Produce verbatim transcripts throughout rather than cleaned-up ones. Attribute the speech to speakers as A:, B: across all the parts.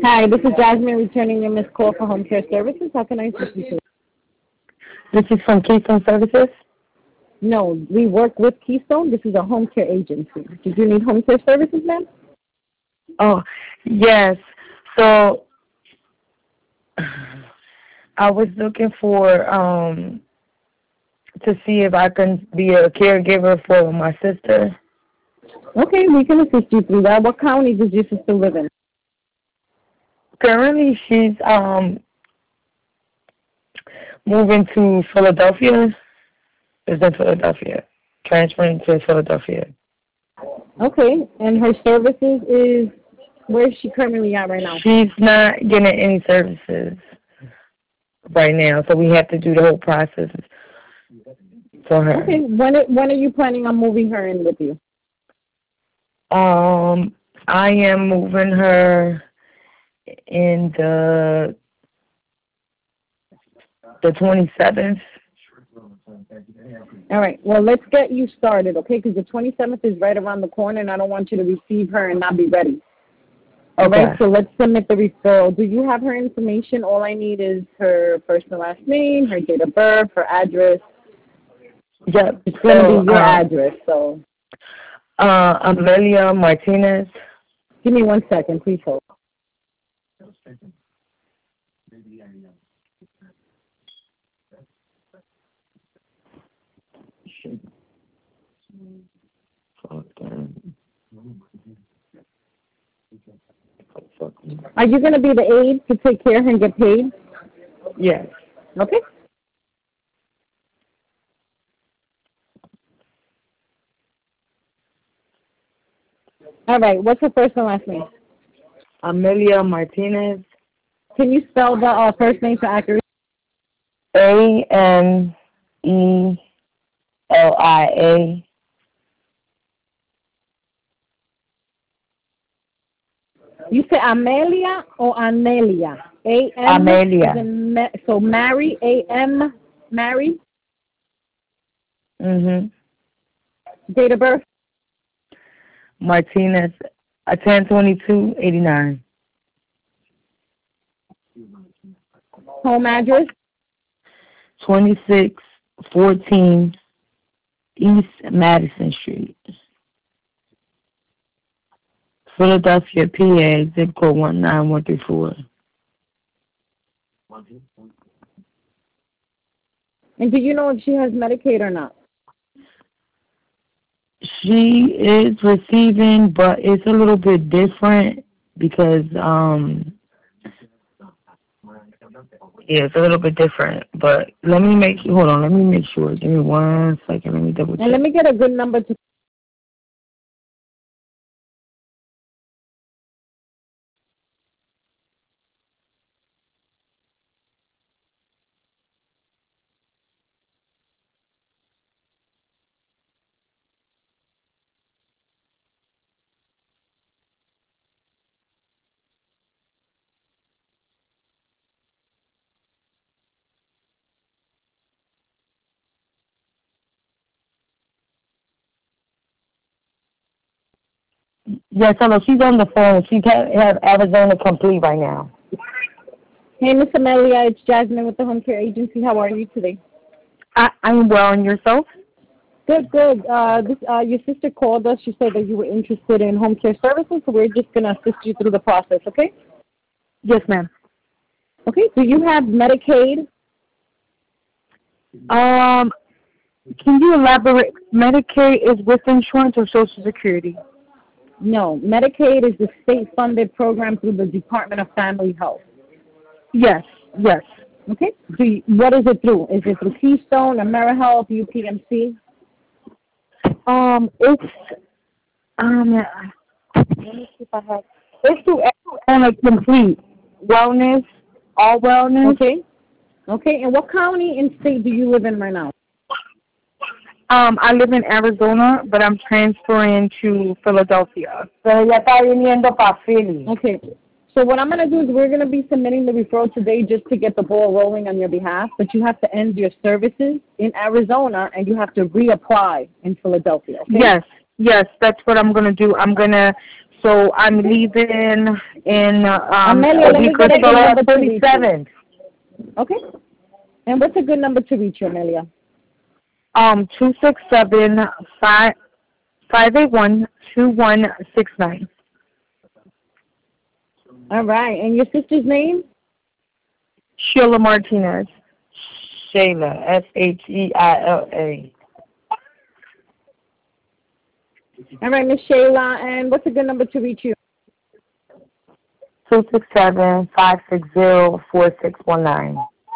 A: Hi, this is Jasmine returning your missed call for home care services. How can I assist you today?
B: This is from Keystone Services.
A: No, we work with Keystone. This is a home care agency. Did you need home care services, ma'am?
B: Oh, yes. So I was looking for um to see if I can be a caregiver for my sister.
A: Okay, we can assist you through that. What county does your sister live in?
B: Currently, she's um moving to Philadelphia. Is in Philadelphia, transferring to Philadelphia.
A: Okay, and her services is, where is she currently at right now?
B: She's not getting any services right now, so we have to do the whole process for her.
A: Okay, when it, when are you planning on moving her in with you?
B: Um, I am moving her in the the twenty-seventh.
A: All right, well, let's get you started, okay? Because the twenty-seventh is right around the corner, and I don't want you to receive her and not be ready. All
B: Okay.
A: right, so let's submit the referral. Do you have her information? All I need is her first and last name, her date of birth, her address.
B: Yep.
A: It's going to
B: So,
A: be your
B: um,
A: address, so
B: uh, Amelia Martinez.
A: give me one second, please hold. Are you going to be the aide to take care of her and get paid?
B: Yes.
A: Okay. All right, what's her first and last name?
B: Amelia Martinez.
A: Can you spell the uh, first name for accuracy?
B: A M E L I A.
A: You say Amelia or Anelia? A M.
B: Amelia.
A: Ma- so Mary, A M, Mary.
B: Mhm.
A: Date of birth?
B: Martinez. A ten twenty two eighty nine.
A: Home address?
B: Twenty six fourteen East Madison Street, Philadelphia, P A, zip code one nine one three four.
A: And do you know if she has Medicaid or not?
B: She is receiving, but it's a little bit different because, um, yeah, it's a little bit different. But let me make, hold on, let me make sure. Give me one second. Let me double check.
A: And let me get a good number to.
B: Yes, hello. She's on the phone. She can't have Arizona Complete right now.
A: Hey, Miss Amelia, it's Jasmine with the Home Care Agency. How are you today?
B: I, I'm well, and yourself?
A: Good, good. Uh, this, uh, your sister called us. She said that you were interested in home care services, so we're just going to assist you through the process, okay?
B: Yes, ma'am.
A: Okay, do you have Medicaid?
B: Um, can you elaborate? Medicare is with insurance or Social Security?
A: No, Medicaid is the state-funded program through the Department of Family Health.
B: Yes, yes.
A: Okay, do you, what is it through? Is it through Keystone, AmeriHealth, U P M C?
B: Um, it's um. Let me see if I have. It's through Arizona Complete Wellness, All Wellness.
A: Okay, okay. And what county and state do you live in right now?
B: Um, I live in Arizona, but I'm transferring to Philadelphia. So ya está viniendo para Philly.
A: Okay. So what I'm going to do is we're going to be submitting the referral today just to get the ball rolling on your behalf, but you have to end your services in Arizona and you have to reapply in Philadelphia, okay?
B: Yes, yes, that's what I'm going to do. I'm going to So I'm leaving in um,
A: Amelia,
B: a
A: let me
B: week or
A: get a
B: so
A: good
B: on
A: number
B: the
A: to reach you.
B: twenty-seventh.
A: Okay. And what's a good number to reach you, Amelia?
B: Um, two six seven five five eight one two one six nine.
A: All right. And your sister's name?
B: Sheila Martinez. Shayla, S H E I L A.
A: All right, Miss Shayla. And what's a good number to reach you?
B: Two six seven five six zero four six one nine.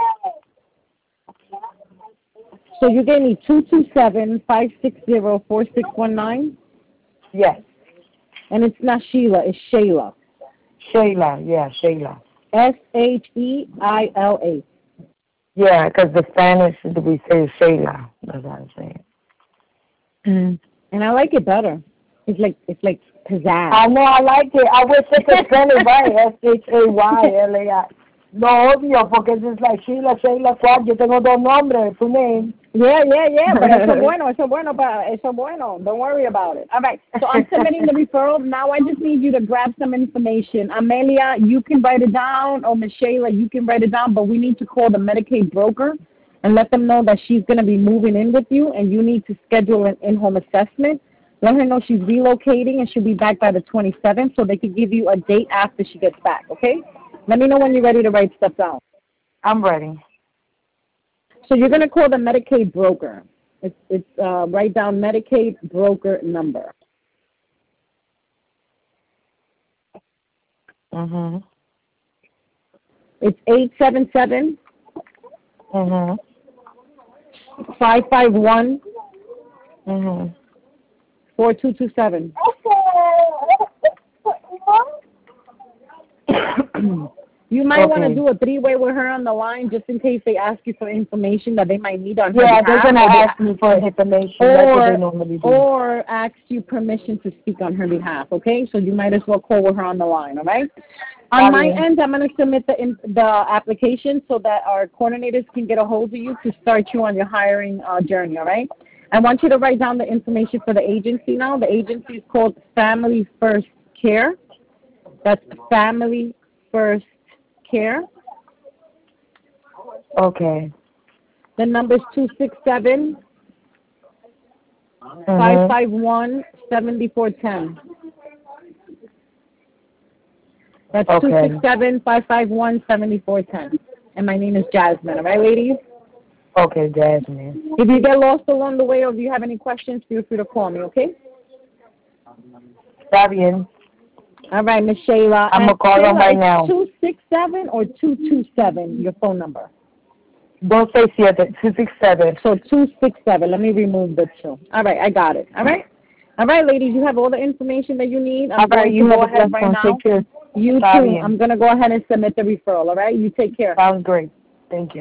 A: So you gave me two two seven, five six zero, four six one nine?
B: Yes.
A: And it's not Sheila, it's Shayla.
B: Shayla, yeah, Shayla.
A: S H E I L A.
B: Yeah, because the Spanish, we say Shayla. That's what I'm saying. Mm.
A: And I like it better. It's like it's like pizzazz.
B: I know, I like it. I wish I could spell it right. S H A Y L A I. Lo odio porque es like Sheila, Shayla, ¿cuál? Yo tengo dos nombres, tu name.
A: Yeah, yeah, yeah, but eso bueno, eso bueno, pa, eso bueno. Don't worry about it. All right, so I'm submitting the referral. Now I just need you to grab some information. Amelia, you can write it down, or Miss Shayla, you can write it down, but we need to call the Medicaid broker and let them know that she's going to be moving in with you, and you need to schedule an in-home assessment. Let her know she's relocating, and she'll be back by the twenty-seventh, so they can give you a date after she gets back, okay? Let me know when you're ready to write stuff down.
B: I'm ready.
A: So you're going to call the Medicaid broker. It's, it's uh, write down Medicaid broker number.
B: Mm-hmm.
A: It's eight seven seven,
B: Mm-hmm.
A: five five one,
B: Mm-hmm.
A: four two two seven. You might
B: Okay.
A: want to do a three-way with her on the line just in case they ask you for information that they might need on her
B: Yeah,
A: behalf.
B: they're going to ask me for information. That's what they
A: Or,
B: normally do.
A: or ask you permission to speak on her behalf, okay? So you might as well call with her on the line, all right? On my
B: Okay.
A: end, I'm going to submit the in, the application so that our coordinators can get a hold of you to start you on your hiring uh, journey, all right? I want you to write down the information for the agency now. The agency is called Family First Care. That's Family First Care.
B: Okay.
A: The number is two six seven,
B: Mm-hmm.
A: five five one, seven four one zero. That's
B: Okay.
A: two six seven, five five one, seven four one zero. And my name is Jasmine, all right, ladies?
B: Okay, Jasmine.
A: If you get lost along the way or if you have any questions, feel free to call me, okay?
B: Está bien.
A: All right, Miss Shayla.
B: I'm going to call them right now.
A: two six seven or two two seven, your phone number?
B: Don't say siete, two six seven.
A: So two six seven. Let me remove the two. All right, I got it. All right? All right, ladies, you have all the information that you need. I'm
B: All right,
A: going
B: you
A: to
B: have
A: go
B: a
A: ahead
B: blessed
A: right
B: one.
A: now.
B: Take care.
A: You
B: Está
A: too.
B: bien.
A: I'm going to go ahead and submit the referral, all right? You take care.
B: Sounds great. Thank you.